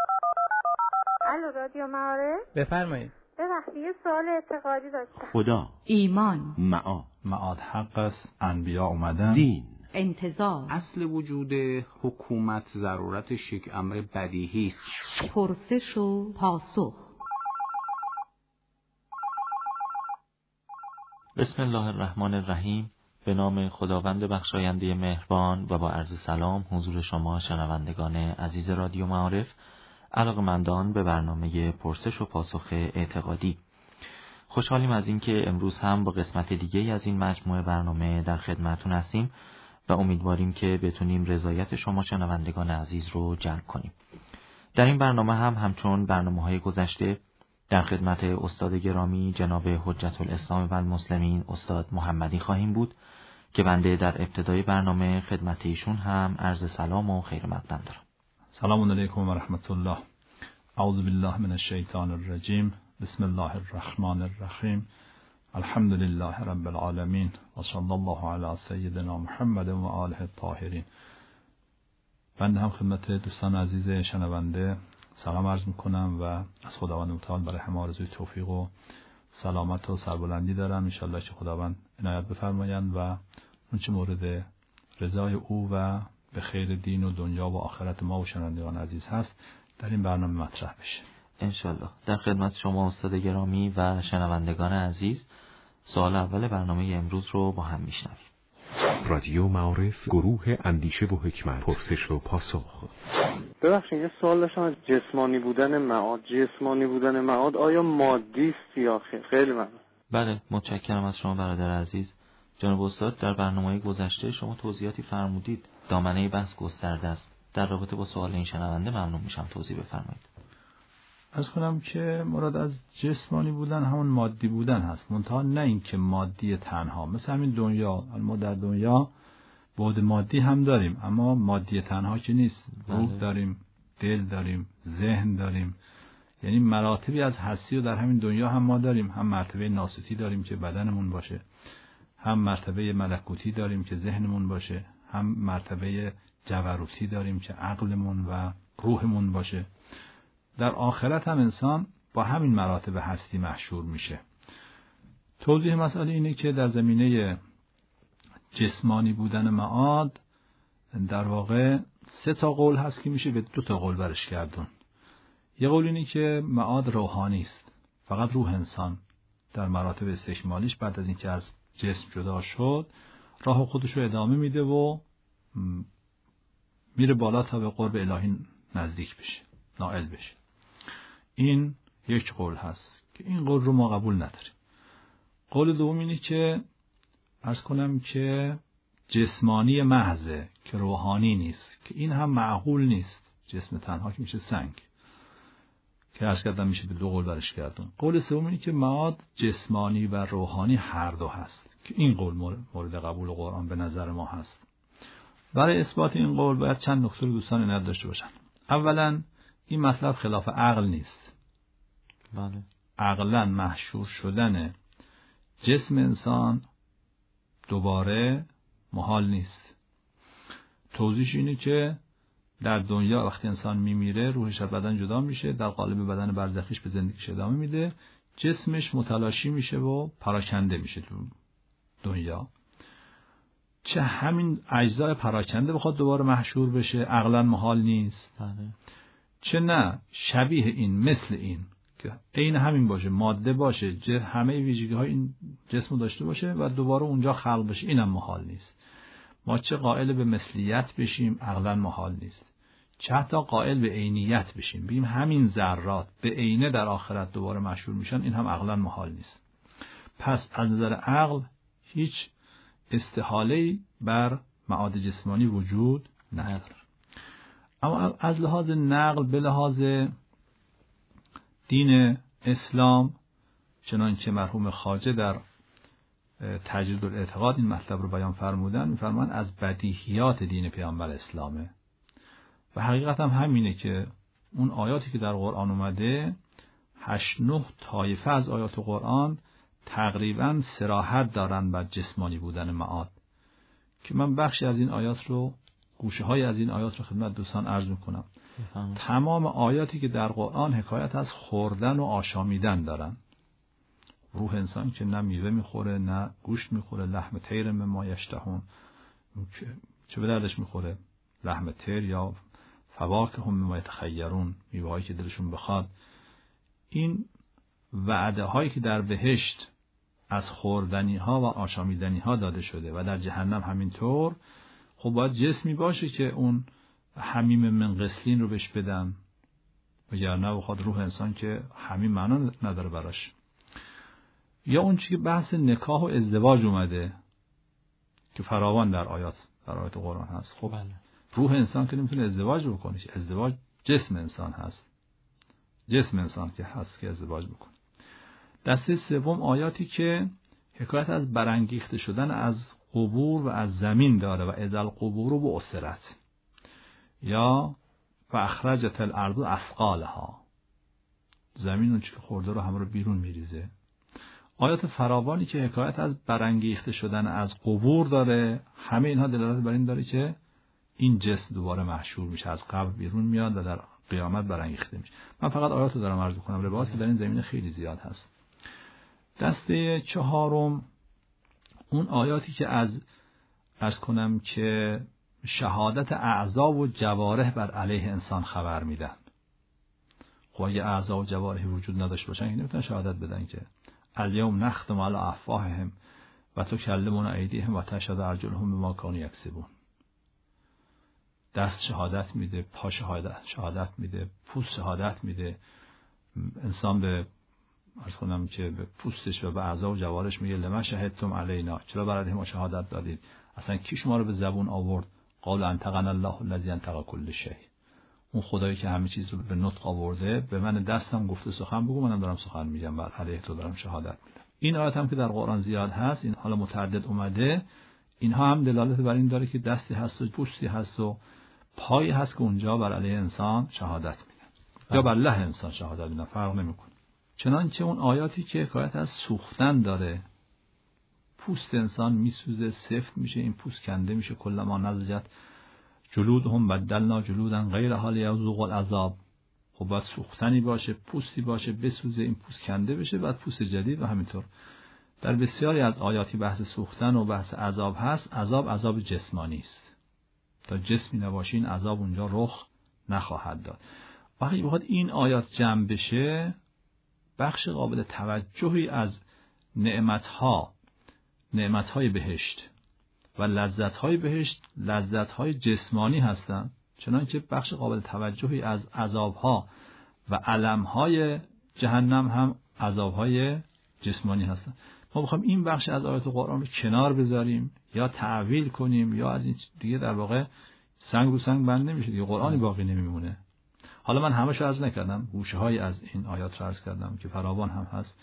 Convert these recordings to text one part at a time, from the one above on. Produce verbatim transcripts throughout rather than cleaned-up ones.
الو رادیو معارف. بفرمایید. ببخشید یه سوال اعتقادی داشتم. خدا، ایمان، معاد، معاد حق است، انبیا اومدن، دین، انتظار، اصل وجود حکومت ضرورتش یک امر بدیهی است. پرسش و پاسخ. بسم الله الرحمن الرحیم. به نام خداوند بخشاینده مهربان و با عرض سلام حضور شما شنوندگان عزیز رادیو معارف، علاقه‌مندان به برنامه پرسش و پاسخ اعتقادی. خوشحالیم از اینکه امروز هم با قسمت دیگه از این مجموعه برنامه در خدمتتون هستیم و امیدواریم که بتونیم رضایت شما شنوندگان عزیز رو جلب کنیم. در این برنامه هم همچون برنامه‌های گذشته در خدمت استاد گرامی جناب حجت الاسلام و المسلمین استاد محمدی خواهیم بود که بنده در ابتدای برنامه خدمت ایشون هم عرض سلام و خیر مقدم دارم. سلام علیکم و رحمت الله. اعوذ بالله من الشیطان الرجیم. بسم الله الرحمن الرحیم. الحمد لله رب العالمین و صلی الله علی سیدنا محمد و آله الطاهرین. بنده هم خدمت دوستان عزیز شنونده سلام عرض میکنم و از خداوند متعال برای همه آرزوی توفیق و سلامت و سربلندی دارم. انشالله که خداوند عنایت بفرمایند و اون چه مورد رضای او و به خیر دین و دنیا و آخرت ما و شنوندگان عزیز هست در این برنامه مطرح بشه انشالله. در خدمت شما استاد گرامی و شنوندگان عزیز، سوال اول برنامه امروز رو با هم میشنویم. رادیو معارف، گروه اندیشه و حکمت، پرسش و پاسخ. ببخشید یه سوال داشتم از جسمانی بودن معاد. جسمانی بودن معاد آیا مادی است یا خیر؟ خیلی ممنون. بله، متشکرم از شما برادر عزیز. جناب استاد، در برنامه گذشته شما توضیحاتی فرمودید، دامنه بحث گسترده است. در رابطه با سوال این شنونده ممنون میشم توضیح بفرمایید. از کنم که مراد از جسمانی بودن همون مادی بودن هست، منتها نه این که مادی تنها. مثل همین دنیا، ما در دنیا بعد مادی هم داریم اما مادی تنها که نیست. روح بله. داریم، دل داریم، ذهن داریم، یعنی مراتبی از هستی رو در همین دنیا هم ما داریم. هم مرتبه ناسوتی داریم که بدنمون باشه، هم مرتبه ملکوتی داریم که ذهنمون باشه، هم مرتبه جبروتی داریم که عقلمون و روحمون باشه. در آخرت هم انسان با همین مراتب هستی محشور میشه. توضیح مسئله اینه که در زمینه جسمانی بودن معاد در واقع سه تا قول هست که میشه به دو تا قول برش گردون. یه قول اینه که معاد روحانی است، فقط روح انسان در مراتب استکمالیش بعد از اینکه از جسم جدا شد راه خودش رو ادامه میده و میره بالا تا به قرب الهی نزدیک بشه، نائل بشه. این یک قول هست که این قول رو ما قبول نداریم. قول دوم اینه که عرض کنم که جسمانی محضه که روحانی نیست، که این هم معقول نیست. جسم تنها که میشه سنگ، که عرض کردم میشه به دو قول برش گردون. قول سوم اینه که معاد جسمانی و روحانی هر دو هست، که این قول مورد قبول قرآن به نظر ما هست. برای اثبات این قول باید چند نکته رو دوستان عنایت داشته باشن. اولا این مطلب خلاف عقل نیست. بله. عقلاً محشور شدن جسم انسان دوباره محال نیست. توضیحش اینه که در دنیا وقتی انسان میمیره روحش از بدن جدا میشه، در قالب بدن برزخیش به زندگیش ادامه میده، جسمش متلاشی میشه و پراکنده میشه تو دنیا. چه همین اجزای پراکنده بخواد دوباره محشور بشه عقلاً محال نیست. بله. چه نه شبیه این، مثل این که عین همین باشه، ماده باشه، جه همه ویژگی های این جسم داشته باشه و دوباره اونجا خلق بشه، اینم محال نیست. ما چه قائل به مثلیت بشیم عقلاً محال نیست، چه حتی قائل به عینیت بشیم، بگیم همین ذرات به عینه در آخرت دوباره محشور میشن، این هم عقلاً محال نیست. پس از نظر عقل هیچ استحاله‌ای بر معاد جسمانی وجود نداره. اما از لحاظ نقل، به لحاظ دین اسلام، چنانکه مرحوم خواجه در تجدید الاعتقاد این مطلب رو بیان فرمودن، می‌فرمایند از بدیهیات دین پیامبر اسلامه و حقیقت هم همینه که اون آیاتی که در قرآن اومده، هشت نه طایفه از آیات قرآن تقریباً صراحت دارن بر جسمانی بودن معاد، که من بخشی از این آیات رو، گوشه های از این آیات رو خدمت دوستان عرض میکنم. تمام آیاتی که در قرآن حکایت از خوردن و آشامیدن دارن. روح انسان که نه میوه میخوره نه گوشت میخوره، لحم طیر مما یشتهون، چه به دردش میخوره؟ لحم طیر یا فواکه هم مما یتخیرون، میوه هایی که دلشون بخواد. این وعده هایی که در بهشت از خوردنی ها و آشامیدنی ها داده شده و در جهنم همینطور، خب باید جسمی باشه که اون حمیم من غسلین رو بهش بدن، وگرنه بخواد روح انسان که حمیم معنا نداره براش. یا اون چیزی که بحث نکاح و ازدواج اومده که فراوان در آیات در آیات قرآن هست. خب بله. روح انسان که نمیتونه ازدواج بکنه، ازدواج جسم انسان هست، جسم انسان که هست که ازدواج بکنه. دسته سوم آیاتی که حکایت از برانگیخته شدن از قبور و از زمین داره و اذا القبور بعثرت، یا فاخرجت الارض اثقالها، زمین اون چی که خورده رو همه رو بیرون میریزه. آیات فراوانی که حکایت از برانگیخته شدن از قبور داره، همه اینها دلالت بر این داره که این جسم دوباره محشور میشه، از قبر بیرون میاد و در قیامت برانگیخته میشه. من فقط آیات رو دارم عرض میکنم، روایات در این زمینه خیلی زیاد هست. دسته چهارم اون آیاتی که از عرض کنم که شهادت اعضا و جوارح بر علیه انسان خبر میدن. خب اگه اعضا و جوارح وجود نداشته باشن که نمیتونن شهادت بدن که الیوم نختم علی افواههم و تکلمنا ایدیهم و تشهد ارجلهم بما کانوا یکسبون. دست شهادت میده، پا شهادت شهادت میده، پوست شهادت میده. انسان به عرض کنم که به پوستش و به اعضا و جوارش میگه لما شهدتم علینا، چرا برای ما شهادت دادید؟ اصلا کی شما رو به زبون آورد؟ قال انطقنا الله الذی انطق کل شیء. اون خدایی که همه چیز رو به نطق آورده به من دستم گفته سخن بگو، منم دارم سخن میگم، بر علیه تو دارم شهادت میدم. این آیات هم که در قرآن زیاد هست، این حالا متعدد اومده، اینها هم دلالت بر این داره که دستی هست و پوستی هست و پایی هست که اونجا بر علیه انسان شهادت میدن یا بر له انسان شهادت میدن، فرق نمیکنه. چنانچه اون آیاتی که حکایت از سوختن داره، پوست انسان میسوزه، سفت میشه، این پوست کنده میشه، کلما نضجت جلودهم بدلنا جلودا غیرها لیذوقوا العذاب. خب باید سوختنی باشه، پوستی باشه، بسوزه، این پوست کنده بشه، بعد پوست جدید. و همینطور در بسیاری از آیاتی بحث سوختن و بحث عذاب هست. عذاب عذاب جسمانی است، تا جسمی نباشه این عذاب اونجا رخ نخواهد داد. وقتی بخواد این آیات جمع بشه، بخش قابل توجهی از نعمتها نعمتهای بهشت و لذتهای بهشت لذتهای جسمانی هستند، چنانکه بخش قابل توجهی از عذابها و المهای جهنم هم عذابهای جسمانی هستند. ما بخوام این بخش از آیات قرآن رو کنار بذاریم یا تعویل کنیم یا از این دیگه در واقع سنگ رو سنگ بند نمیشه دیگه، قرآنی باقی نمیمونه. حالا من همه شو عرض نکردم، گوشه های از این آیات رو عرض کردم که فراوان هم هست.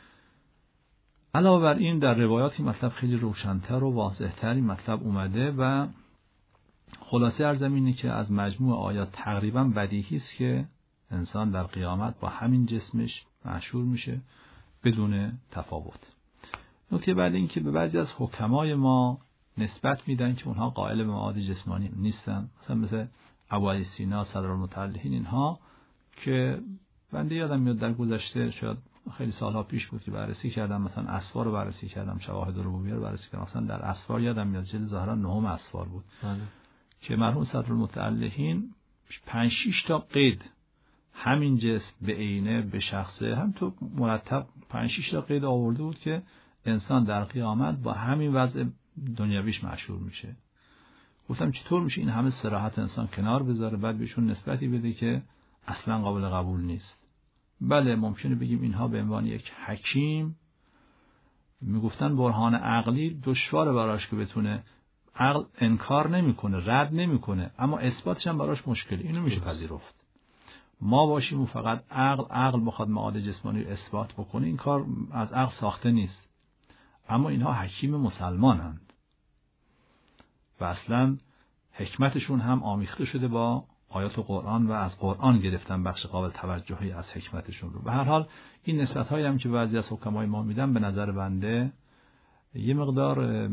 علاوه بر این در روایاتی مطلب خیلی روشن‌تر و واضح‌تر این مطلب اومده و خلاصه ارزم اینه که از مجموع آیات تقریبا بدیهی است که انسان در قیامت با همین جسمش محشور میشه بدون تفاوت. نکته بعد این که به بعضی از حکمای ما نسبت میدن که اونها قائل به معاد جسمانی نیستن، مثلا مثل ابو سینا صدرالمتعلحین، اینها که بنده یادم میاد در گذشته شاید خیلی سالها پیش بود که بررسی کردم، مثلا اسفار رو بررسی کردم، شواهد ربوبیه رو بررسی کردم. مثلا در اسفار یادم میاد جلد ظاهرا نهم اسفار بود بله. که مرحوم صدرالمتعلحین پنج شش تا قید همین جسم به عینه به شخصه هم تو مرتب پنج شش تا قید آورده بود که انسان در قیامت با همین وضع دنیویش محشور میشه. گفتم چطور میشه این همه صراحت انسان کنار بذاره بعد بهشون نسبتی بده که اصلا قابل قبول نیست؟ بله ممکنه بگیم اینها به عنوان یک حکیم میگفتن برهان عقلی دشواره براش که بتونه، عقل انکار نمیکنه، رد نمیکنه، اما اثباتش هم براش مشکلی، اینو میشه پذیرفت. ما باشیم و فقط عقل عقل بخواد معاد جسمانی رو اثبات بکنه، این کار از عقل ساخته نیست. اما اینها حکیم مسلمانند و اصلا حکمتشون هم آمیخته شده با آیات قرآن و از قرآن گرفتن بخش قابل توجهی از حکمتشون رو. به هر حال این نسبت‌هایی هم که بعضی از حکمای ما میدن به نظر بنده یه مقدار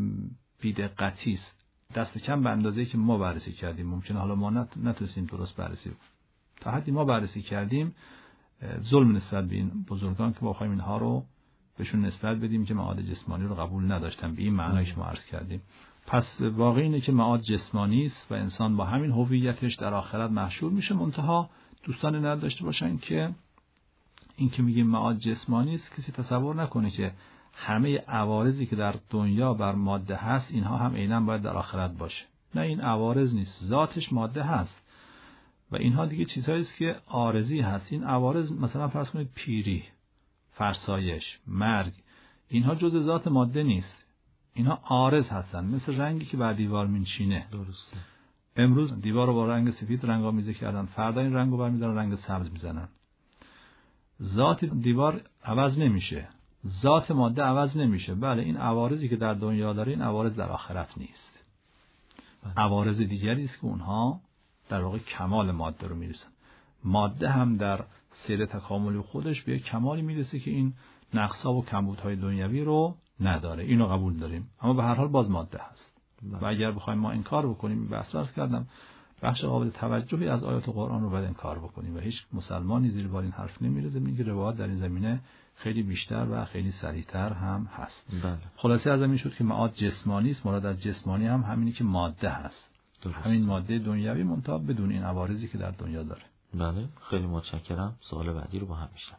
بی‌دقتی است، دست کم به اندازه‌ای که ما بررسی کردیم. ممکنه حالا ما نتونستیم درست بررسی تا حدی ما بررسی کردیم ظلم نسبت به این بزرگان که ما بخوایم اینها رو بهشون نسبت بدیم که معاد جسمانی رو قبول نداشتن، به این معنی که ما عرض کردیم. پس واقع اینه که معاد جسمانی است و انسان با همین هویتش در آخرت محشور میشه. منتها دوستان نداشته باشن که این که میگیم معاد جسمانی است، کسی تصور نکنه که همه عوارضی که در دنیا بر ماده هست اینها هم عیناً باید در آخرت باشه. نه، این عوارض نیست، ذاتش ماده هست و اینها دیگه چیزهایی است که عارضی هست. این عوارض مثلا فرض کنید پیری، فرسایش، مرگ، اینها جزء ذات ماده نیست، اینها عارض هستن، مثل رنگی که بر دیوار می‌نشینه. درسته. امروز دیوار رو با رنگ سفید رنگ‌آمیزی کردن، فردا این رنگو برمی‌دارن رنگ سبز می‌زنن. ذات دیوار عوض نمیشه، ذات ماده عوض نمیشه. بله، این عوارضی که در دنیا داره این عوارض در آخرت نیست. عوارض دیگری است که اونها در واقع کمال ماده رو میرسن. ماده هم در سیر تکاملی خودش به کمالی میرسه که این نقص‌ها و کمبودهای دنیوی رو نداره. اینو قبول داریم، اما به هر حال باز ماده هست. و اگر بخوایم ما انکار بکنیم، بحث عرض کردم بخش قابل توجهی از آیات قرآن رو باید انکار بکنیم و هیچ مسلمانی زیر بار این حرف نمیرزه. میگه روایات در این زمینه خیلی بیشتر و خیلی سریعتر هم هست. بله. خلاصه از این شد که معاد جسمانی است. مراد از جسمانی هم همینی که ماده هست. درست. همین ماده دنیوی منتها بدون این عوارضی که در دنیا داره. بله، خیلی متشکرم. سوال بعدی رو با هم میشم.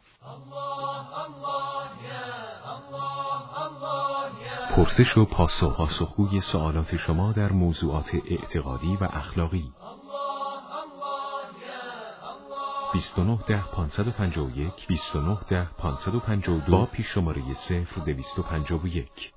پرسش و پاسخ، پاسخگوی سوالات شما در موضوعات اعتقادی و اخلاقی. بیست و نه ده پانصد و پنجاه و یک بیست و نه ده پانصد و پنجاه و دو با پیش شماره صفر دویست و پنجاه و یک.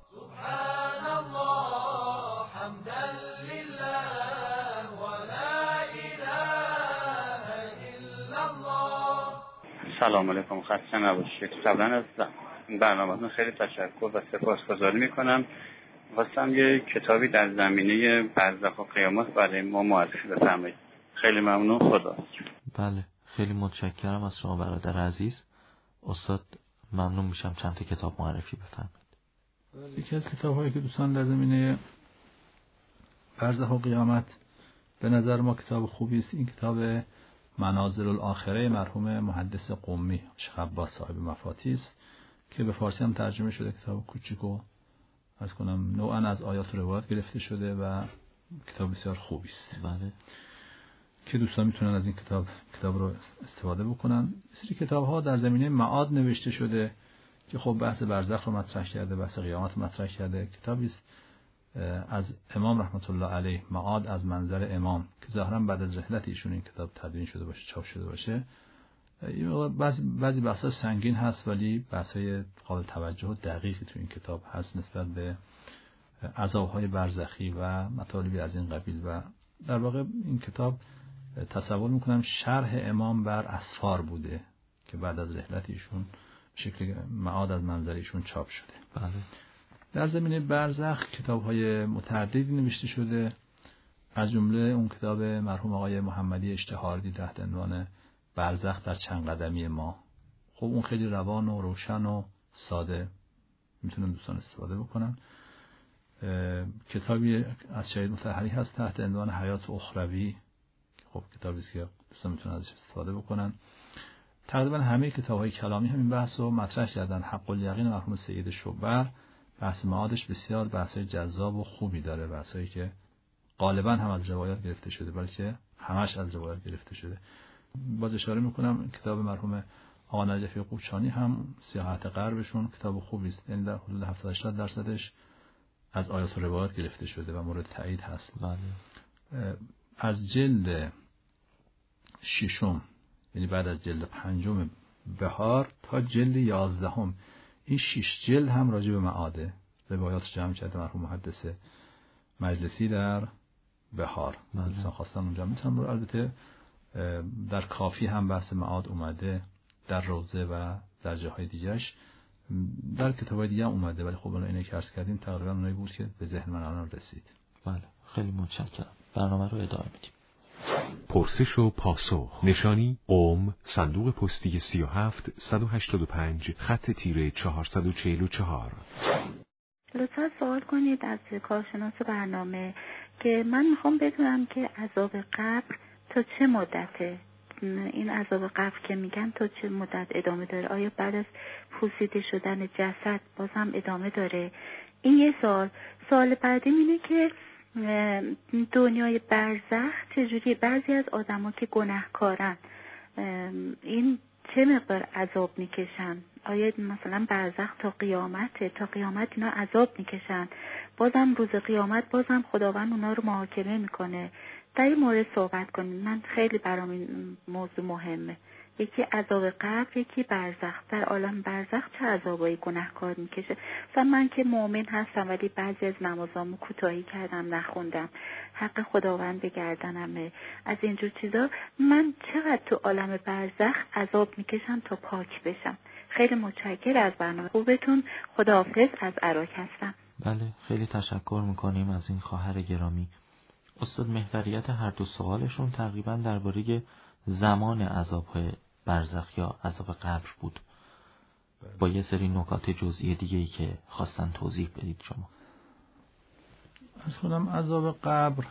سلام علیکم، خسته نباشید. قبلا از این برنامه‌تون خیلی تشکر و سپاسگزاری میکنم. خواستم یه کتابی در زمینه برزخ و قیامت برای ما معرفی بفرمایید. خیلی ممنون. خدا. بله، خیلی متشکرم از شما برادر عزیز. استاد ممنون میشم چند تا کتاب معرفی بفرمایید. یکی از کتاب‌هایی که دوستان در زمینه برزخ و قیامت به نظر ما کتاب خوبی است، این کتاب منازل الاخره مرحوم محدث قمی شیخ عباس صاحب مفاتیح است که به فارسی هم ترجمه شده. کتاب کوچیک و از کنم نوعاً از آیات و روایات گرفته شده و کتاب بسیار خوبی است. بله. که دوستان میتونن از این کتاب کتاب رو استفاده بکنن. سری کتاب‌ها در زمینه معاد نوشته شده که خب بحث برزخ رو مطرح کرده، بحث قیامت رو مطرح کرده. کتابی است از امام رحمت الله علیه، معاد از منظر امام، که ظاهرا بعد از رحلت ایشون این کتاب تدوین شده باشه، چاپ شده باشه. بعضی بعضی بحث‌ها سنگین هست ولی بحث‌های قابل توجه و دقیقی تو این کتاب هست نسبت به عذاب‌های برزخی و مطالبی از این قبیل. و در واقع این کتاب تصور میکنم شرح امام بر اسفار بوده که بعد از رحلت ایشون شکل معاد از منظر ایشون چاپ شده. بله. در زمینه برزخ کتاب‌های متعددی نوشته شده، از جمله اون کتاب مرحوم آقای محمدی اشتهاردی تحت عنوان برزخ در چند قدمی ما. خب اون خیلی روان و روشن و ساده، میتونن دوستان استفاده بکنن. کتابی از شهید مطهری هست تحت عنوان حیات اخروی، خب کتابی است که دوستان میتونن ازش استفاده بکنن. تقریبا همه کتاب‌های کلامی همین بحث رو مطرح کردن. حق الیقین مرحوم سید شوبر بحث معادش بسیار بحث‌های جذاب و خوبی داره، بحثایی که غالبا هم از روایات گرفته شده بلکه همش از روایات گرفته شده. باز اشاره میکنم کتاب مرحوم آقا نجفی قوچانی هم سیاحت غربشون کتاب خوبی است، یعنی در حدود هفتاد هشتاد درصدش از آیات و روایات گرفته شده و مورد تایید هست. بله. از جلد ششم، یعنی بعد از جلد پنجم بهار تا جلد یازدهم، این شش جلد هم راجع به معاده روایات جمع کرده مرحوم محدث مجلسی در بهار. مثلا خواستم اونجا میتونم رو، البته در کافی هم بحث معاد اومده، در روضه و در جاهای دیگهش، در کتابای دیگه هم اومده، ولی خب اون اینه که عرض کردیم تقریبا اونایی بود که به ذهن من الان رسید. بله، خیلی متشکرم. برنامه رو ادامه میدیم. پرسش و پاسخ. نشانی قم، صندوق پستی سی و هفت صد و هشتاد و پنج، خط تیره چهارصد و چهل و چهار. لطفا سوال کنید از کارشناس برنامه که من میخوام بدونم که عذاب قبر تا چه مدته، این عذاب قبر که میگن تا چه مدت ادامه داره؟ آیا بعد از پوسیده شدن جسد بازم ادامه داره؟ این یه سوال. سوال بعدی اینه که دنیای برزخ چجوری؟ بعضی از آدما که گناهکارن این چه مقدار عذاب میکشن؟ آیا مثلا برزخ تا قیامته، تا قیامت اینا عذاب میکشن، بازم روز قیامت بازم خداوند اونا رو محاکمه میکنه؟ در این مورد صحبت کنیم. من خیلی برام این موضوع مهمه. یکی عذاب قبر، یکی برزخ. در عالم برزخ چه عذابایی گناهکار میکشه؟ مثلا من که مؤمن هستم ولی بعضی از نمازامو کوتاهی کردم، نخوندم، حق خداوند به گردنمه، از اینجور چیزا، من چقدر تو عالم برزخ عذاب میکشم تا پاک بشم؟ خیلی متشکر از برنامه خوبتون. خداحافظ. از عراق هستم. بله، خیلی تشکر میکنیم از این خواهر گرامی. استاد، محوریت هر دو سوالشون تقریبا درباره زمان عذاب برزخ یا عذاب قبر بود، با یه سری نکات جزئی دیگه‌ای که خواستن توضیح بدید شما. از خودم عذاب قبر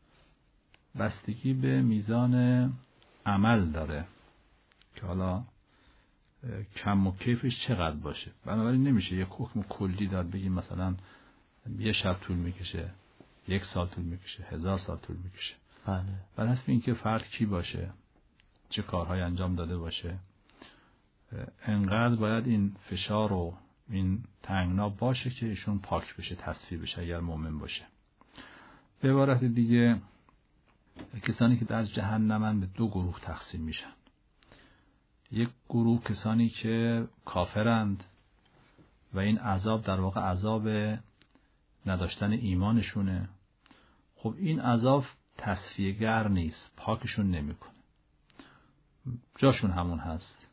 بستگی به میزان عمل داره که حالا کم و کیفش چقدر باشه. بنابراین نمیشه یک حکم کلی داد بگیم مثلا یه شب طول میکشه، یک سال طول میکشه، هزار سال طول میکشه. بله. بر حسب اینکه فرد کی باشه، چه کارهای انجام داده باشه، انقدر باید این فشار و این تنگنا باشه که ایشون پاک بشه، تصفیه بشه اگر مؤمن باشه. به عبارت دیگه کسانی که در جهنمن به دو گروه تقسیم میشن. یک گروه کسانی که کافرند و این عذاب در واقع عذاب نداشتن ایمانشونه. خب این عذاب تصفیه‌گر نیست، پاکشون نمیکنه، جاشون همون هست،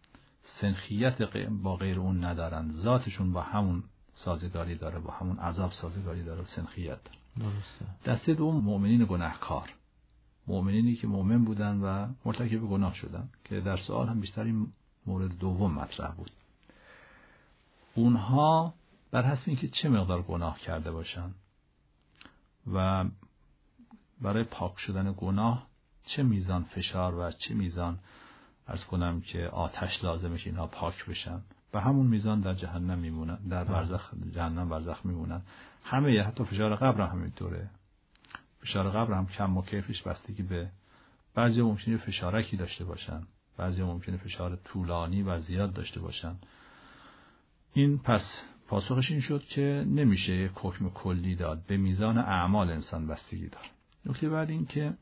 سنخیت با غیر اون ندارن، ذاتشون با همون سازگاری داره، با همون عذاب سازگاری داره و سنخیت داره. دسته دوم مؤمنین گناهکار، مؤمنینی که مؤمن بودن و مرتکب گناه شدن که در سوال هم بیشتر این مورد دوم مطرح بود. اونها بر حسب اینکه چه مقدار گناه کرده باشن و برای پاک شدن گناه چه میزان فشار و چه میزان عرض کنم که آتش لازمه که اینها پاک بشن، به همون میزان در جهنم میمونن، در برزخ جهنم برزخ میمونن. همه، حتی فشار قبر هم همینطوره. فشار قبر هم کم و کیفش بستگی به، بعضی ممکنه فشارکی داشته باشن، بعضی ممکنه فشار طولانی و زیاد داشته باشن. این پس پاسخش این شد که نمیشه یک حکم کلی داد، به میزان اعمال انسان بستگی داره. نکته بعد این که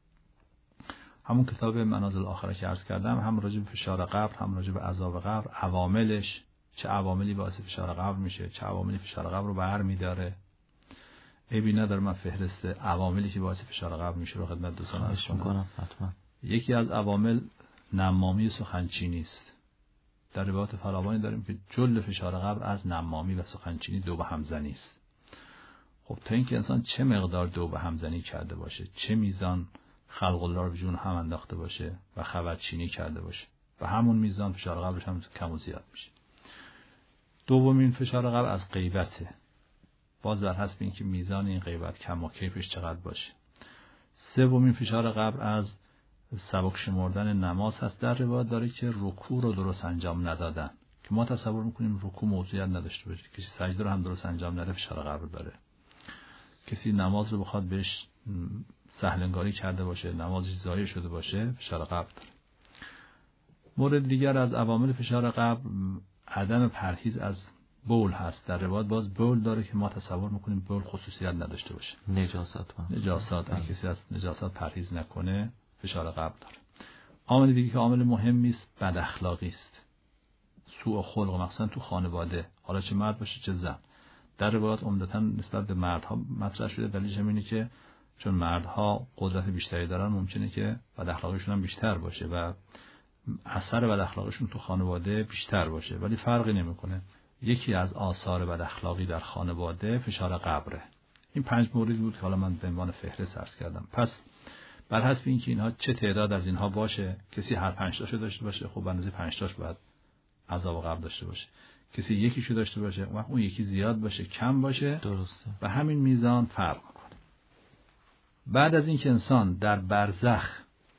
همون کتاب منازل آخره که عرض کردم، هم راجع به فشار قبر هم راجع به عذاب قبر، عواملش، چه عواملی باعث فشار قبر میشه، چه عواملی فشار قبر رو بر میداره. عیبی نداره من فهرست عواملی که باعث فشار قبر میشه رو خدمت دوستان عرض کنم. یکی از عوامل نمامی سخنچینی است. در روایات فراوانی داریم که جل فشار قبر از نمامی و سخنچینی، دو به همزنی است. خب تا اینکه انسان چه مقدار دو به همزنی کرده باشه، چه میزان خلق الله رو به جون هم انداخته باشه و خبرچینی کرده باشه، به همون میزان فشار قبرش هم کم و زیاد میشه. دومین فشار قبر از غیبته، باز بر حسب اینکه میزان این غیبت کم و کیفش چقدر باشه. سومین فشار قبر از سبک شمردن نماز هست. در روایت داره که رکوع رو درست انجام ندادن، که ما تصور میکنیم رکوع موضوعیت نداشته باشه، کسی سجده رو هم درست انجام نده فشار قبر داره. کسی نماز رو بخواد بهش سهلنگاری کرده باشه، نمازش ضایع شده باشه، فشار قبر داره. مورد دیگر از عوامل فشار قبر عدم پرهیز از بول هست. در روایت باز بول داره که ما تصور میکنیم بول خصوصیت نداشته باشه، نجاسات ما. نجاسات اگه کسی از نجاسات پرهیز نکنه فشار قبر داره. عامل دیگه که عامل مهمی است بد اخلاقی است، سوء خلق، مثلا تو خانواده، حالا چه مرد باشه چه زن. در روایات عمدتاً نسبت به مردها مطرح شده، دلیلش اینه که چون مردها قدرت بیشتری دارن ممکنه که بد اخلاقیشون هم بیشتر باشه و اثر بد اخلاقیشون تو خانواده بیشتر باشه، ولی فرقی نمیکنه. یکی از آثار بد اخلاقی در خانواده فشار قبره. این پنج مورد بود که حالا من به عنوان فهرست عرض کردم. پس بر حسب اینکه اینها چه تعداد از اینها باشه، کسی هر پنج تاشو داشته باشه، خب اندازه پنج تاش باید عذاب قبر داشته باشه. کسی یکیشو داشته باشه، اون یکی زیاد باشه کم باشه، درسته، به همین میزان فرق میکنه. بعد از اینکه انسان در برزخ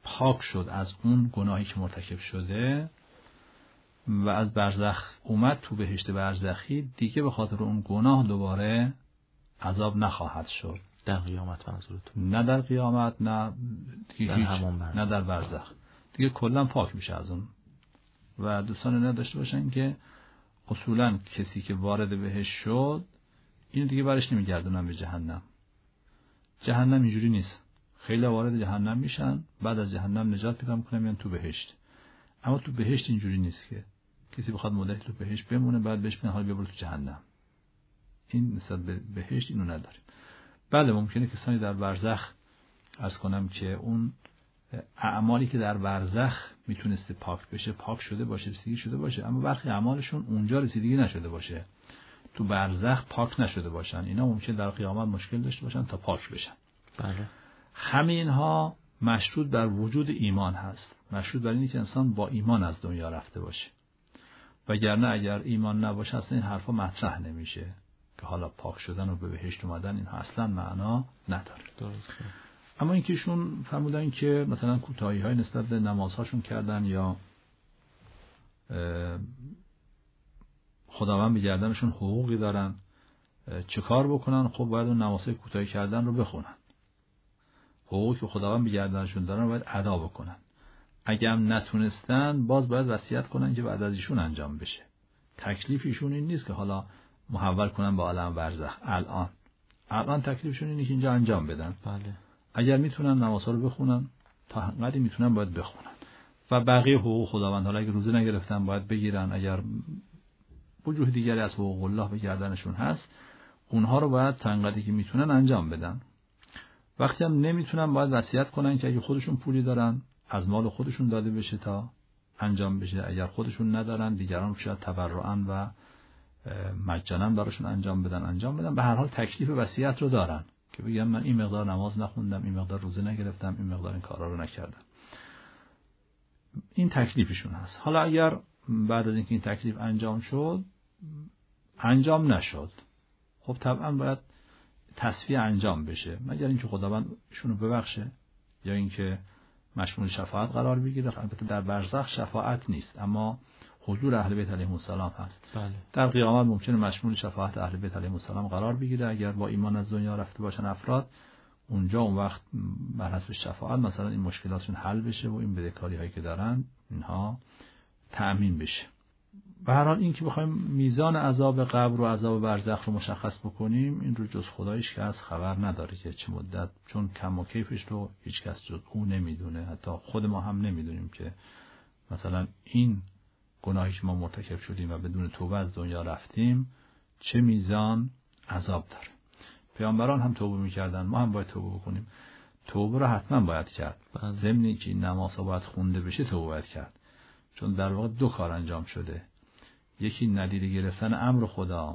پاک شد از اون گناهی که مرتکب شده و از برزخ اومد تو بهشت برزخی، دیگه به خاطر اون گناه دوباره عذاب نخواهد شد. در قیامت منظورتون؟ نه در قیامت، نه در همون برزخ. نه در برزخ، دیگه کلا پاک میشه از اون. و دوستان نداشته باشن که اصولا کسی که وارد بهشت شد اینو دیگه برش نمیگردونن به جهنم. جهنم اینجوری نیست. خیلی وارد جهنم میشن، بعد از جهنم نجات پیدا میکنن میان تو بهشت. اما تو بهشت اینجوری نیست که کسی بخواد مدتی تو بهشت بمونه بعد بهش بگن حالا بیا برو تو جهنم. این نسبت به بهشت اینو نداریم. بله ممکنه کسانی در برزخ از کنم که اون اعمالی که در برزخ میتونسته پاک بشه پاک شده باشه، رسیدگی شده باشه، اما برخی اعمالشون اونجا رسیدگی نشده باشه، تو برزخ پاک نشده باشن. اینا ممکنه در قیامت مشکل داشته باشن تا پاک بشن. بله. همه اینها مشروط بر وجود ایمان هست، مشروط بر اینه که انسان با ایمان از دنیا رفته باشه، وگرنه اگر ایمان نباشه اصلا این حرفا مطرح نمیشه که حالا پاک شدن و به بهشت اومدن اینها اصلا معنا نداره. درسته. اما اینکه ایشون فرمودن که مثلا کوتاهی‌های نسبت به نمازهاشون کردن یا خداوند به گردنشون حقوقی دارن، چه کار بکنن؟ خب باید اون نمازهای کوتاهی کردن رو بخونن. حقوقی که خداوند به گردنشون دارن رو باید ادا بکنن. اگه هم نتونستن باز باید وصیت کنن که بعد از ایشون انجام بشه. تکلیف ایشون این نیست که حالا محول کنن به عالم برزخ. الان الان تکلیفشون اینه که اینجا انجام بدن. بله. اگر میتونن نمازها رو بخونن تا حدی میتونن باید بخونن و بقیه حقوق خداوند حالا اگه روزه نگرفتن باید بگیرن. اگر وجوه دیگری از حقوق الله به گردنشون هست اونها رو باید تا انقدری که میتونن انجام بدن. وقتی هم نمیتونن باید وصیت کنن که اگه خودشون پولی دارن از مال خودشون داده بشه تا انجام بشه، اگر خودشون ندارن دیگران شاید تبرعاً و مجانا براشون انجام بدن انجام بدن. به هر حال تکلیف وصیت رو دارن که بگم من این مقدار نماز نخوندم، این مقدار روزه نگرفتم، این مقدار این کارا رو نکردم. این تکلیفشون هست. حالا اگر بعد از اینکه این تکلیف انجام شد انجام نشد، خب طبعا باید تصفیه انجام بشه، مگر اینکه خداوند ایشونو ببخشه یا اینکه مشمول شفاعت قرار بگیره. البته در برزخ شفاعت نیست اما حضور اهل بیت علیهم السلام هست. بله. در قیامت ممکنه مشمول شفاعت اهل بیت علیهم السلام قرار بگیره اگر با ایمان از دنیا رفته باشن افراد. اونجا اون وقت بر حسب شفاعت مثلا این مشکلاتشون حل بشه و این بدهکاری هایی که دارن اینها تأمین بشه. به هر حال این که بخوایم میزان عذاب قبر و عذاب برزخ رو مشخص بکنیم این رو جز خدایش که از خبر نداره که چه مدت، چون کم و کیفش رو هیچ کس جز او نمیدونه، حتی خود ما هم نمیدونیم که مثلا این گناهی که ما مرتکب شدیم و بدون توبه از دنیا رفتیم چه میزان عذاب داره. پیامبران هم توبه میکردن، ما هم باید توبه بکنیم. توبه رو حتما باید کرد. ضمن که این نماز ها باید خونده بشه توبه باید کرد، چون در واقع دو کار انجام شده. یکی ندیده گرفتن امر خدا،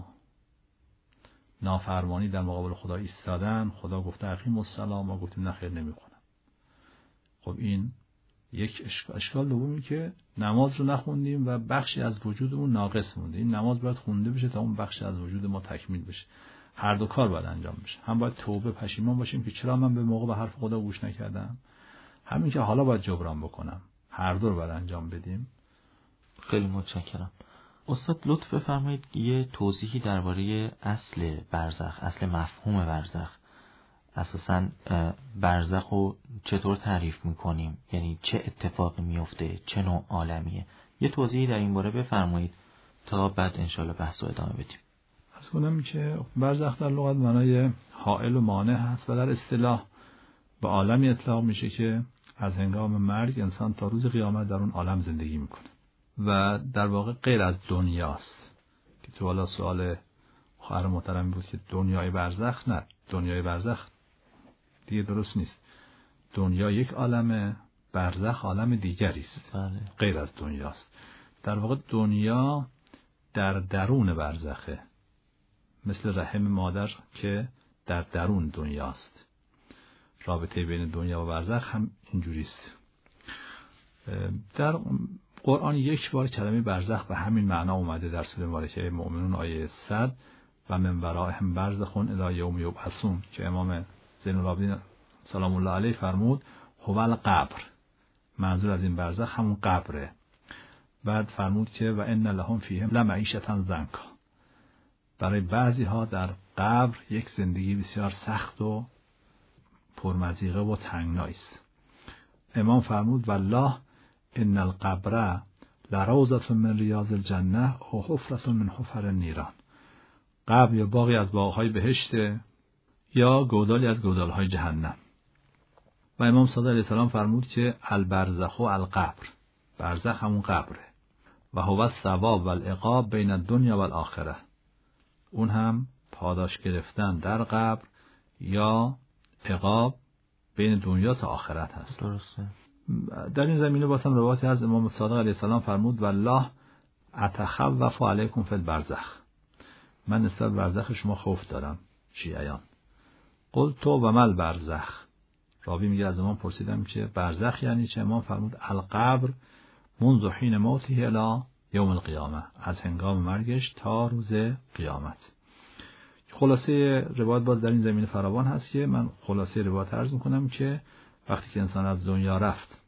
نافرمانی در مقابل خدا ایستادن. خدا گفته اقیم الصلاة، ما گفتیم نخیر نمیکنم. خب این یک اشکال. اشکال دومی که نماز رو نخوندیم و بخشی از وجودمون ناقص مونده. این نماز باید خونده بشه تا اون بخشی از وجود ما تکمیل بشه. هر دو کار باید انجام بشه. هم باید توبه پشیمان باشیم که چرا من به موقع به حرف خدا گوش نکردم، همین که حالا باید جبران بکنم. هر دو رو باید انجام بدیم. خیلی متشکرم. استاد لطف بفرمایید یه توضیحی درباره اصل برزخ، اصل مفهوم برزخ، اساساً برزخ رو چطور تعریف میکنیم، یعنی چه اتفاقی میفته، چه نوع عالمیه. یه توضیحی در این باره بفرمایید تا بعد انشالله بحث رو ادامه بدیم. از کنم که برزخ در لغت معنای حائل و مانع هست و در اصطلاح به عالمی اطلاق میشه که از هنگام مرگ انسان تا روز قیامت در اون عالم زندگی میکنه و در واقع غیر از دنیاست. که تو حالا سوال خواهر محترمی بود که دنیای برزخ، نه، دنیای برزخ دیگه درست نیست. دنیا یک عالمه، برزخ عالم دیگری است. بله. غیر از دنیاست. در واقع دنیا در درون برزخه، مثل رحم مادر که در درون دنیاست. رابطه بین دنیا و برزخ هم اینجوری است. در قرآن یک بار کلمه برزخ به همین معنا اومده در سوره مبارکه مؤمنون آیه صد و من ورائهم برزخ الی یوم یبعثون که امام زین العابدین سلام الله علیه فرمود هو القبر. منظور از این برزخ همون قبره. بعد فرمود که و ان لهم فیهم لمعیشة ضنکا، برای بعضی ها در قبر یک زندگی بسیار سخت و پرمضیقه و تنگنایی است. امام فرمود والله ان القبر لروضة من ریاض الجنه و حفرة من حفر النیران. قبر یا باغی از باغ‌های بهشته یا گودالی از گودال‌های جهنم. و امام صادق علیه السلام فرمود که البرزخ و القبر، برزخ همون قبره، و هو الثواب و العقاب بین الدنیا و الاخره، اون هم پاداش گرفتن در قبر یا عقاب بین دنیا تا آخرت هست. درسته. در این زمینه بازم روایتی از امام صادق علیه السلام فرمود والله اتخوف علیکم فی البرزخ، من نسبت برزخ شما خوف دارم شیعیان. قلت و مل برزخ، راوی میگه از امام پرسیدم که برزخ یعنی چه؟ امام فرمود القبر منذ حین موته الی یوم القیامه، از هنگام مرگش تا روز قیامت. خلاصه روایت باز در این زمینه فراوان هست که من خلاصه روایت عرض میکنم که وقتی که انسان از دنیا رفت،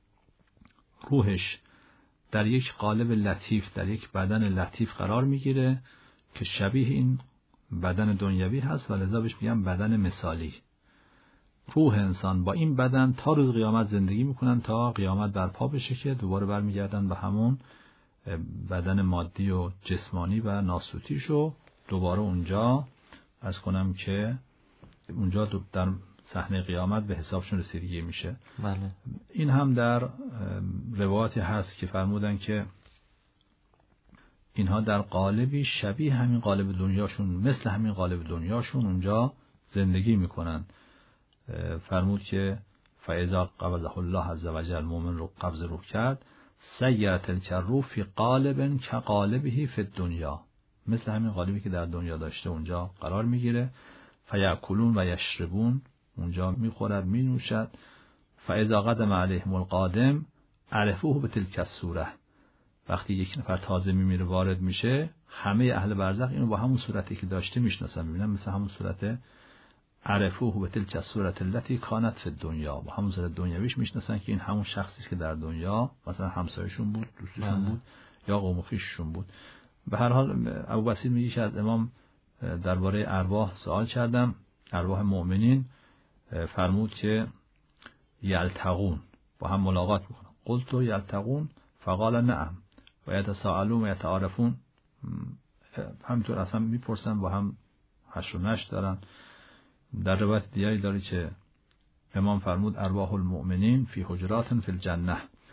روحش در یک قالب لطیف، در یک بدن لطیف قرار میگیره که شبیه این بدن دنیوی هست و لذا بهش میگن بدن مثالی. روح انسان با این بدن تا روز قیامت زندگی میکنن تا قیامت برپا بشه که دوباره برمیگردن به همون بدن مادی و جسمانی و ناسوتیشو دوباره اونجا عرض کنم که اونجا در صحنه قیامت به حسابشون رسیدگی میشه. بله. این هم در روایاتی هست که فرمودن که اینها در قالبی شبیه همین قالب دنیاشون، مثل همین قالب دنیاشون اونجا زندگی میکنن. فرمود که فاذا قبضه الله عز وجل، مومن رو قبض روح کرد، سیرت الروح فی قالب کقالبه فی الدنیا، مثل همین قالبی که در دنیا داشته اونجا قرار میگیره. فیاکلون و یشربون، اونجا میخورد مینوشد. فاذا قدم علیهم القادم عرفوه بتلک الصوره، وقتی یک نفر تازه میمیره وارد میشه، همه اهل برزخ اینو با همون صورتی که داشته میشناسن، میبینن مثل همون صورت عرفوه بتلک الصوره التي كانت فی الدنیا، با همون صورت دنیویش میشناسن که این همون شخصی است که در دنیا مثلا همسایه‌شون بود، دوستشون بود یا قوم و خویششون بود. به هر حال ابوبصیر میگه که از امام درباره ارواح سوال کردم، ارواح مؤمنین، فرمود که یلتقون، با هم ملاقات میکنن. قلت یلتقون فقال نعم و یتساءلون و یتعارفون، همینطور اصلا میپرسن، با هم حشر و نشر دارن. در روایت دیگری داره که امام فرمود ارواح المؤمنین فی حجرات فی الجنه،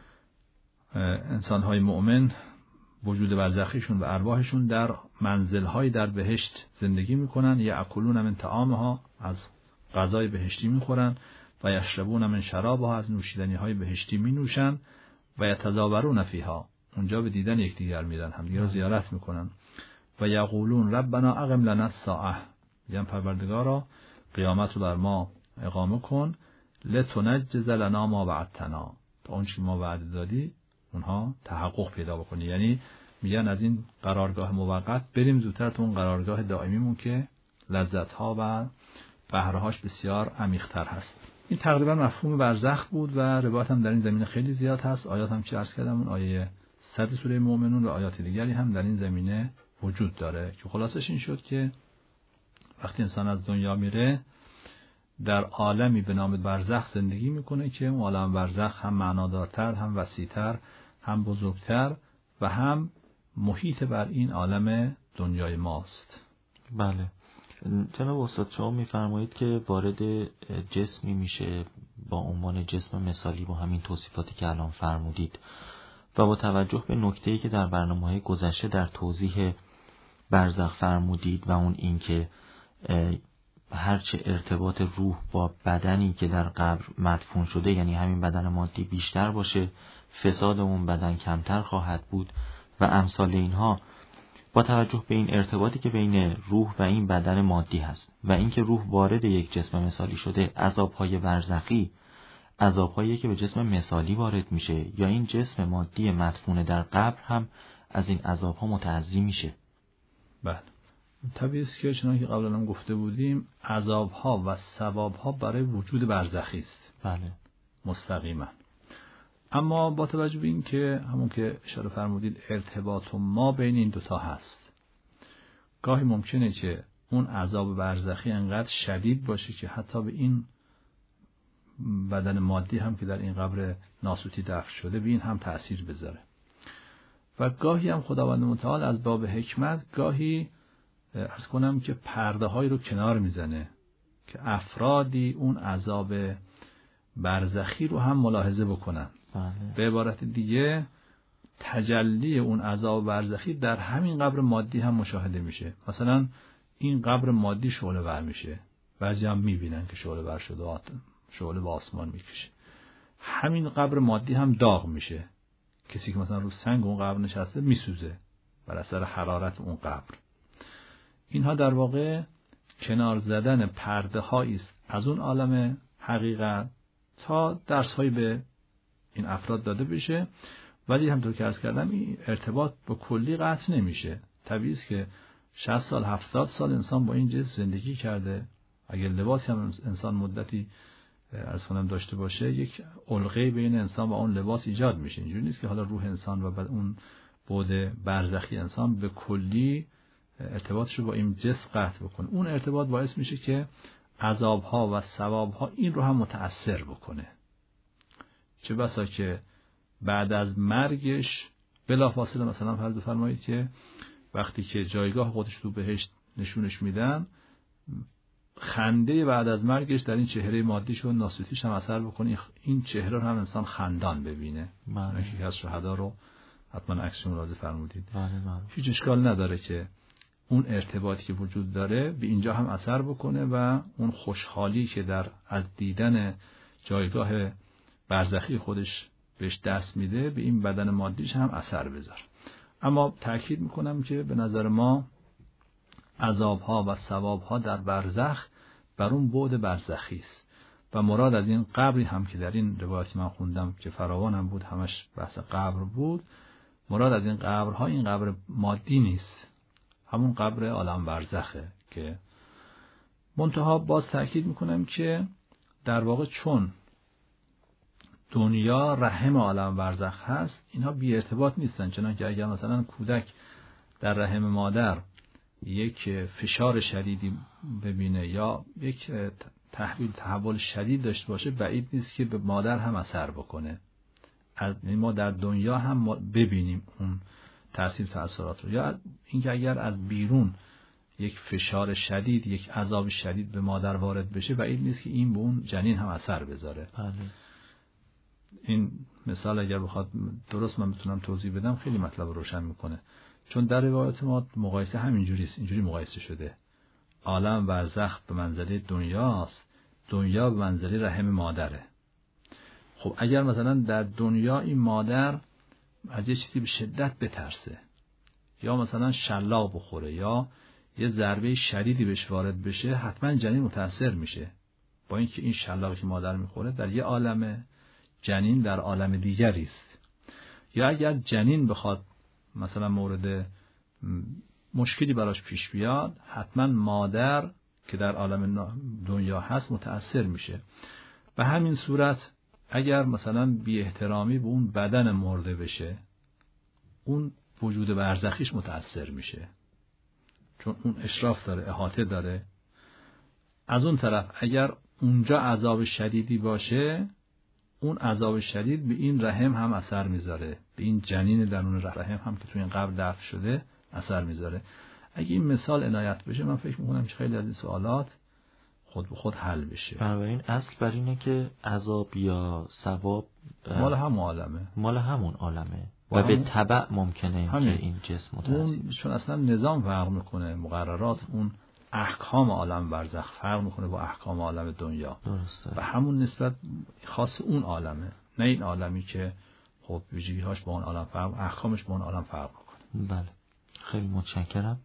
انسانهای مؤمن وجود برزخیشون و ارواحشون در منزل‌های در بهشت زندگی میکنن. یاکلون من طعامها، از غذای بهشتی میخورن. و یشربون من شرابها، از نوشیدنی‌های بهشتی مینوشن. و یتزاورون فیها، اونجا به دیدن یکدیگر میرن، همدیگر رو زیارت میکنن. و یقولون ربنا اقم لنا الساعه، میگن پروردگارا قیامت رو بر ما اقامه کن. لتنجز لنا ما وعدتنا، تا اون چیزی ما وعده دادی اونها تحقق پیدا بکنی. یعنی میگن از این قرارگاه موقت بریم زودتر تو اون قرارگاه دائمیمون که لذت‌ها و بهره‌هاش بسیار عمیق‌تر هست. این تقریبا مفهوم برزخ بود و روایت هم در این زمینه خیلی زیاد هست. آیات هم که عرض کردم، اون آیه صد سوره مومنون و آیات دیگری هم در این زمینه وجود داره که خلاصش این شد که وقتی انسان از دنیا میره در عالمی به نام برزخ زندگی میکنه که اون عالم برزخ هم معنادارتر، هم وسیع‌تر، هم بزرگتر و هم محیط بر این عالم دنیای ماست. بله. جناب استاد شما میفرمایید که وارد جسمی میشه با عنوان جسم مثالی با همین توصیفاتی که الان فرمودید و با توجه به نکته‌ای که در برنامه‌های گذشته در توضیح برزخ فرمودید و اون این که هرچه ارتباط روح با بدنی که در قبر مدفون شده، یعنی همین بدن مادی، بیشتر باشه، فساد اون بدن کمتر خواهد بود و امثال اینها، با توجه به این ارتباطی که بین روح و این بدن مادی هست و اینکه روح وارد یک جسم مثالی شده، عذاب‌های برزخی عذاب‌هایی که به جسم مثالی وارد میشه یا این جسم مادی مدفون در قبر هم از این عذاب‌ها متعزی میشه. بله، طبیعی است که چنانکه که قبلا هم گفته بودیم عذاب‌ها و ثواب‌ها برای وجود برزخی است. بله، مستقیما. اما با توجه به این که همون که اشاره فرمودید ارتباط ما بین این دوتا هست، گاهی ممکنه که اون عذاب برزخی انقدر شدید باشه که حتی به این بدن مادی هم که در این قبر ناسوتی دفن شده به این هم تأثیر بذاره. و گاهی هم خداوند متعال از باب حکمت گاهی عرض کنم که پرده هایی رو کنار میزنه که افرادی اون عذاب برزخی رو هم ملاحظه بکنن. بله. به عبارت دیگه تجلی اون عذاب برزخی در همین قبر مادی هم مشاهده میشه. مثلا این قبر مادی شعله ور میشه، بعضی هم میبینن که شعله ور شده، شعله به آسمان میکشه. همین قبر مادی هم داغ میشه، کسی که مثلا رو سنگ اون قبر نشسته میسوزه بر اثر حرارت اون قبر. اینها در واقع کنار زدن پرده هایی است از اون عالم حقیقت تا درس هایی به این افراد داده بشه. ولی همونطور که عرض کردم این ارتباط با کلی قطع نمیشه. طبیعی است که شصت سال هفتاد سال انسان با این جسم زندگی کرده، اگر لباسی هم انسان مدتی عرض کنم داشته باشه یک علقه بین انسان و اون لباس ایجاد میشه. اینجوری نیست که حالا روح انسان و بعد اون بعد برزخی انسان به کلی ارتباطش رو با این جسم قطع بکنه. اون ارتباط باعث میشه که عذابها و ثوابها این رو هم متأثر بکنه. چه بسا که بعد از مرگش بلافاصله مثلا فرض بفرمایید که وقتی که جایگاه خودش رو بهشت نشونش میدن، خنده بعد از مرگش در این چهره مادیش و ناسوتیش هم اثر بکنه، این چهره رو هم انسان خندان ببینه. بله. یکی از شهدا رو حتما عکسشون راضی فرمودید. بله بله. هیچ اشکال نداره که اون ارتباطی که وجود داره به اینجا هم اثر بکنه و اون خوشحالی که در از دیدن جایگاه برزخی خودش بهش دست میده به این بدن مادیش هم اثر بذاره. اما تأکید میکنم که به نظر ما عذابها و ثوابها در برزخ بر اون بعد برزخی است و مراد از این قبری هم که در این روایتی من خوندم که فراوان هم بود، همش بحث قبر بود، مراد از این قبرها این قبر مادی نیست، همون قبر عالم برزخه. که منتها باز تأکید میکنم که در واقع چون دنیا رحم عالم برزخ هست، اینها بی ارتباط نیستن. چنانکه اگر مثلا کودک در رحم مادر یک فشار شدیدی ببینه یا یک تحویل تحول شدید داشته باشه، بعید نیست که به مادر هم اثر بکنه. از ما در دنیا هم ببینیم اون تأثیر تأثیرات رو، یا اینکه اگر از بیرون یک فشار شدید، یک عذاب شدید به مادر وارد بشه، بعید نیست که این به اون جنین هم اثر بذاره. بله. این مثال اگر بخواد درست من بتونم توضیح بدم خیلی مطلب روشن میکنه. چون در روایت ما مقایسه همینجوری است، اینجوری مقایسه شده. عالم برزخ به منزله دنیاست، دنیا به منزله رحم مادره. خب اگر مثلا در دنیا این مادر از یه چیزی به شدت بترسه، یا مثلا شلاق بخوره، یا یه ضربه شدیدی بهش وارد بشه، حتما جنین متاثر میشه. با اینکه این شلاقی که مادر میخوره در یه عالمه، جنین در عالم دیگری است. یا اگر جنین بخواد مثلا مورد مشکلی براش پیش بیاد، حتما مادر که در عالم دنیا هست متأثر میشه. به همین صورت اگر مثلا بی احترامی به اون بدن مرده بشه، اون وجود برزخیش متأثر میشه، چون اون اشراف داره، احاطه داره. از اون طرف اگر اونجا عذاب شدیدی باشه، اون عذاب شدید به این رحم هم اثر میذاره، به این جنین درون رحم هم که توی این قبر دفن شده اثر میذاره. اگه این مثال عنایت بشه، من فکر میکنم که خیلی از این سوالات خود به خود حل بشه. بنابراین اصل بر اینه که عذاب یا ثواب مال همون عالمه، مال همون عالمه و به تبع ممکنه که این جسم متأثر، چون اصلا نظام فرق میکنه، مقررات، اون احکام عالم برزخ فرق میکنه با احکام عالم دنیا. درسته. و همون نسبت خاص اون عالمه، نه این عالمی که خب ویژگی‌هاش با اون عالم فرق، احکامش با اون عالم فرق میکنه. بله، خیلی متشکرم.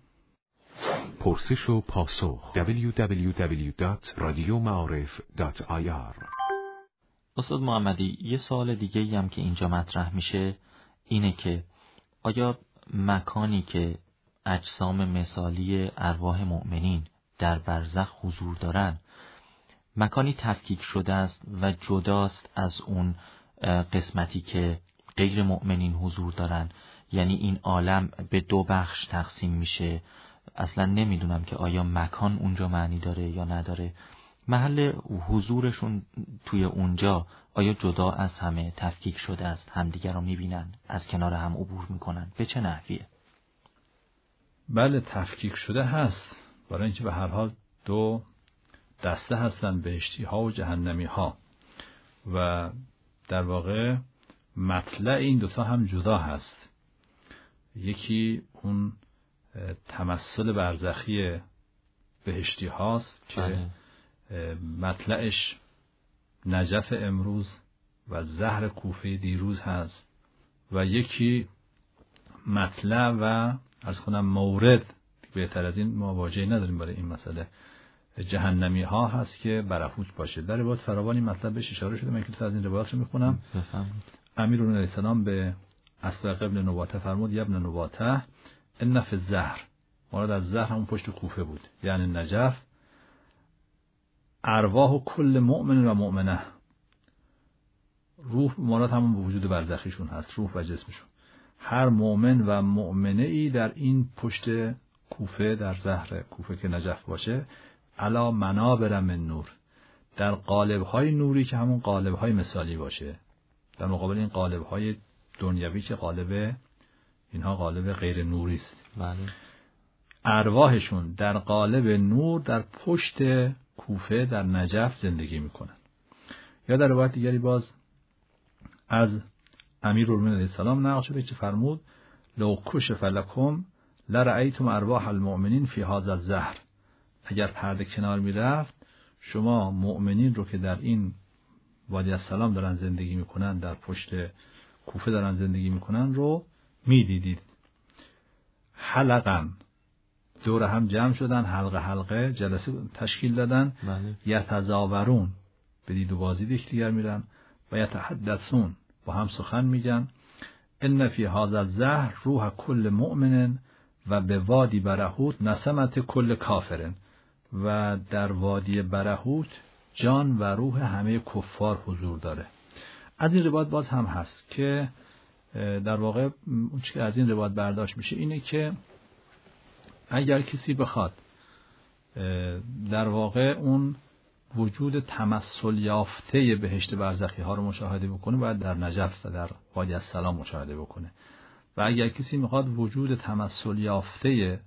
پرسش و پاسخ دبلیو دبلیو دبلیو دات رادیو معارف دات آی آر. استاد محمدی، یه سوال دیگه هم که اینجا مطرح میشه اینه که آیا مکانی که اجسام مثالی ارواح مؤمنین در برزخ حضور دارن مکانی تفکیک شده است و جداست از اون قسمتی که غیر مؤمنین حضور دارن، یعنی این عالم به دو بخش تقسیم میشه. اصلا نمیدونم که آیا مکان اونجا معنی داره یا نداره. محل حضورشون توی اونجا آیا جدا از همه تفکیک شده است، همدیگر رو میبینن، از کنار هم عبور میکنن، به چه نحویه؟ بله تفکیک شده هست، برای اینکه به هر حال دو دسته هستن، بهشتی ها و جهنمی ها، و در واقع مطلع این دوتا هم جدا هست. یکی اون تمثل برزخی بهشتی هاست که بله. مطلعش نجف امروز و زهر کوفه دیروز هست، و یکی مطلع و عرض کنم مورد، بهتر از این مواجهی نداریم برای این مسئله، جهنمی ها هست که برهوت باشه. در روایات فراوانی مطلب بهش اشاره شده، من که از این روایات رو میخونم. امیرالمومنین علیه السلام به اسبق ابن نباته فرمود: ابن نباته ان فی الزهر، مراد از زهر همون پشت کوفه بود، یعنی نجف، ارواح کل مؤمن و مؤمنه، روح مراد همون وجود برزخیشون هست، روح و جسمشون. هر مؤمن و مؤمنه ای در این پشت کوفه، در زهر کوفه که نجف باشه، علا منابر من نور، در قالب‌های نوری که همون قالب‌های مثالی باشه، در مقابل این قالب‌های دنیوی که قالب اینها قالب غیر نوری است. بله. ارواحشون در قالب نور در پشت کوفه در نجف زندگی میکنن. یا در روایت دیگری باز از امیرالمومنین علیه السلام نقل شده که فرمود: لو کشف لکم لرأیتم ارواح المؤمنین فی هذا الزهر، اگر پرده کنار میرفت شما مؤمنین رو که در این وادی السلام دارن زندگی میکنن، در پشت کوفه دارن زندگی میکنن رو میدیدید. حلقاً دور هم جمع شدن، حلقه حلقه جلسه تشکیل دادن. بله. یتزاورون، به دید و بازدید یکدیگر میرن، و یتحدثون، با هم سخن میگن. ان فی هذا الزهر روح کل مؤمن و به وادی برهوت نسمت کل کافرن، و در وادی برهوت جان و روح همه کفار حضور داره. از این روایت باز هم هست که در واقع اون چیزی که از این روایت برداشت میشه اینه که اگر کسی بخواد در واقع اون وجود تمثل یافته بهشت برزخی ها رو مشاهده بکنه، باید در نجف و در وادی السلام مشاهده بکنه. و اگر کسی میخواد وجود تمثل یافته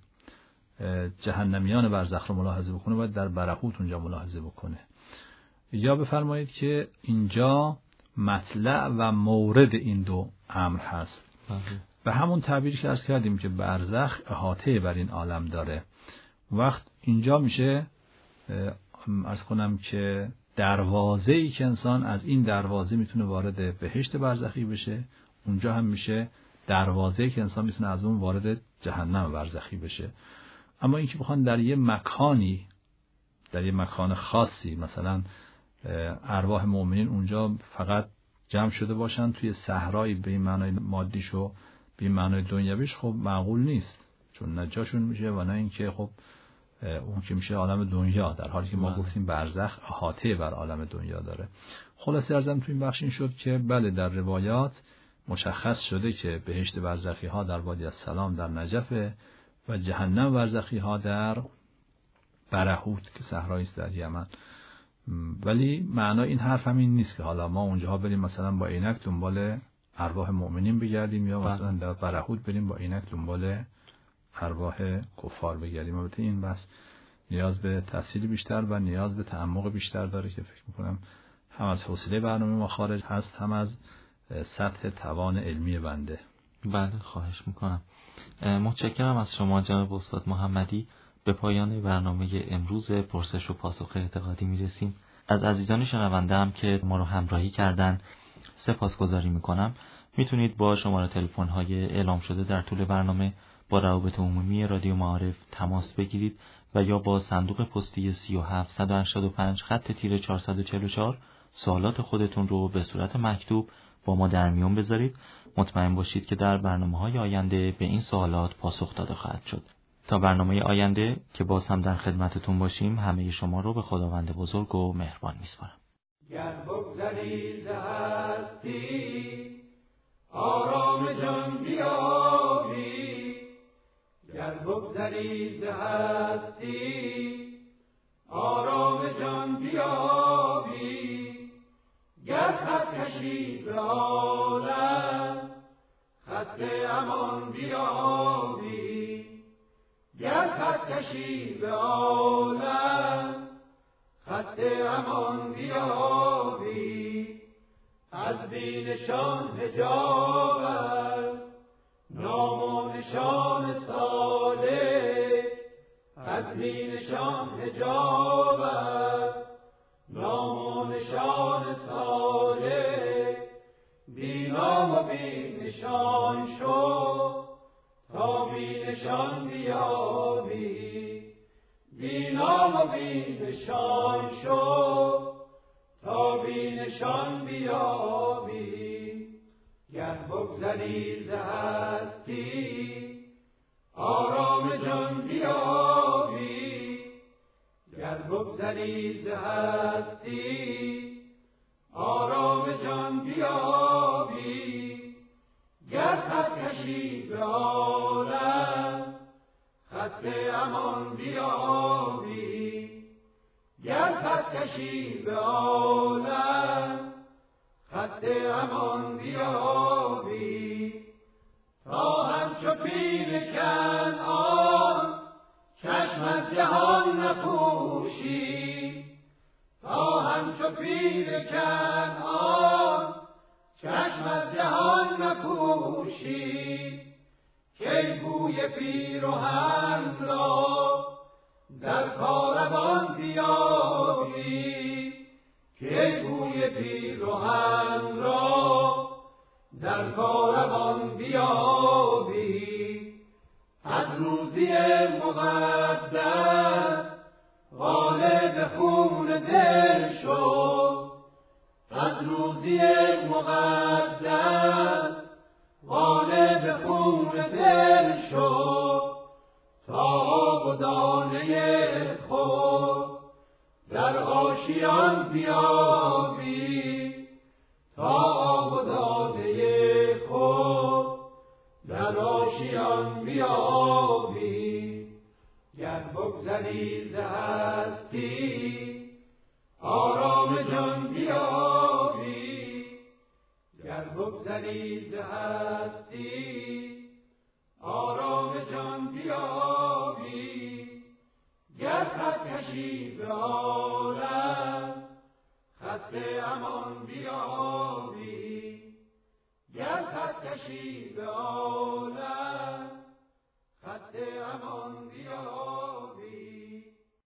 جهنمیان برزخ رو ملاحظه بکنه، باید در برهوت اونجا ملاحظه بکنه. یا بفرمایید که اینجا مطلع و مورد این دو امر هست. به همون تعبیری که عرض کردیم که برزخ احاطه بر این عالم داره، وقت اینجا میشه عرض کنم که دروازه‌ای که انسان از این دروازه میتونه وارد بهشت برزخی بشه، اونجا هم میشه دروازه‌ای که انسان میتونه از اون وارد جهنم برزخی بشه. اما اینکه بخوان در یه مکانی، در یه مکان خاصی، مثلا ارواح مؤمنین اونجا فقط جمع شده باشن توی صحرایی به این معنای مادیش و به این معنای دنیویش، خب معقول نیست، چون نه جاشون میشه و نه اینکه خب اون که میشه عالم دنیا، در حالی که ما گفتیم برزخ احاطه بر عالم دنیا داره. خلاصه ارزم تو این بخش این شد که بله در روایات مشخص شده که بهشت برزخی ها در وادی السلام در نجف و جهنم برزخی ها در برهوت که صحرایی است در یمن. ولی معنای این حرف هم این نیست که حالا ما اونجاها بریم مثلا با عینک دنبال ارواح مؤمنین بگردیم، یا مثلا در برهوت بریم با عینک دنبال ارواح کفار بگردیم. البته این بس نیاز به تفصیل بیشتر و نیاز به تعمق بیشتر داره که فکر میکنم هم از حوصله برنامه ما خارج هست، هم از سطح توان علمی بنده. بله خواهش میکنم. متشکرم از شما جناب استاد محمدی. به پایان برنامه امروز پرسش و پاسخ اعتقادی میرسیم. از عزیزان شنونده هم که ما رو همراهی کردن سپاسگزاری میکنم. میتونید با شماره تلفن های اعلام شده در طول برنامه با روابط عمومی رادیو معارف تماس بگیرید و یا با صندوق پستی سی و هفت صد و هشتاد و پنج خط تیره چهارصد و چهل و چهار سوالات خودتون رو به صورت مکتوب با ما در میون بذارید. مطمئن باشید که در برنامه‌های آینده به این سوالات پاسخ داده خواهد شد. تا برنامه آینده که باز هم در خدمتتون باشیم، همه شما رو به خداوند بزرگ و مهربان میسپارم. گر بگذری ز هستی آرام جان بیابی، گر بگذری ز هستی آرام جان بیابی، گر خط کشی به عالم خط امان بیابی، گر خط کشی به عالم خط امان بیابی، از بینشان حجاب است نام و نشان صالح، از بینشان حجاب است نام و نشان صالح، بی نام و بی نشان شو تا بی نشان بیابی، بی نام و بی نشان شو تا بی نشان بیابی، گر بگذری ز هستی آرام جان بیابی، گر بگذری ز هستی آرام جان بیابی، گر خط کشی به عالم خط امان بیابی، گر خط کشی به عالم خط امان بیابی، تا همچو پیر کنعان چشم از جهان نپوشی، تا همچو پیر کنعان چشم از جهان نپوشی، کی بوی پیرهن را در کاروان بیابی، کی بوی پیرهن را در کاروان بیابی، از روزی مقدس غالب خون دل شو، از روزی مقدس غالب خون دل شو، تا آب و دانه خود در آشیان بیابی، تا آب و دانه خود در آشیان بیابی، گر بگذری ز هستی آرام جان بیابی، گر بگذری ز هستی آرام جان بیابی، گر خط کشی به عالم خط امان بیابی، گر خط کشی به عالم خط امان بیابی.